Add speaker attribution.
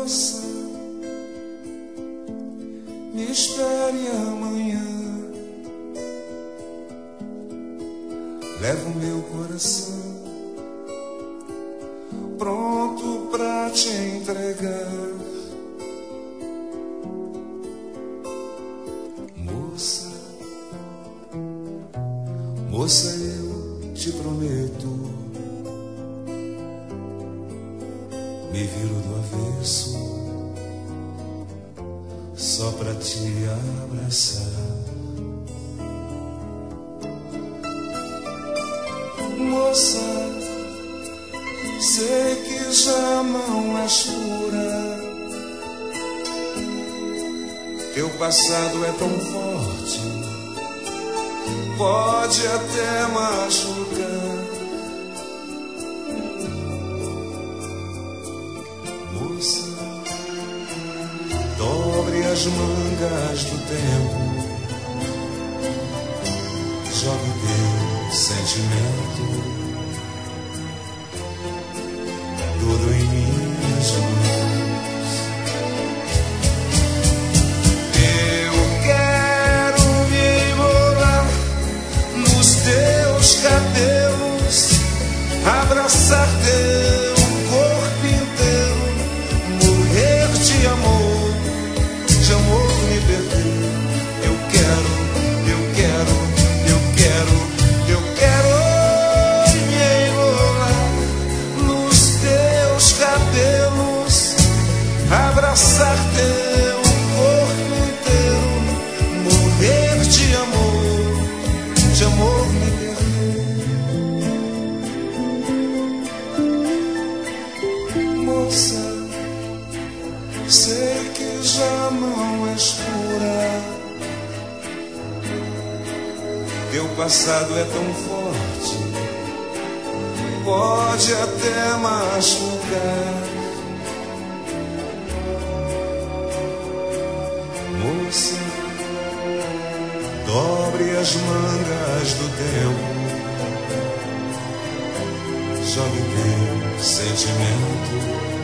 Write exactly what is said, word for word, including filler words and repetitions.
Speaker 1: Moça, me espere amanhã. Levo meu coração pronto pra te entregar. Moça, moça, eu te prometo, me viro do avesso só pra te abraçar. Moça, sei que já não és pura, teu passado é tão forte, pode até machucar. Moça, dobre as mangas do tempo, jogue teu sentimento tudo em minhas mãos. Eu quero me enrolar nos teus cabelos, abraçar teu corpo inteiro, morrer de amor, de amor me perder. Eu quero, eu quero, eu quero, eu quero me enrolar nos teus cabelos, abraçar teu corpo inteiro, morrer de amor, de amor me perder. Moça, sei que já não és pura, teu passado é tão forte, pode até machucar. Moça, dobre as mangas do tempo, jogue teu sentimento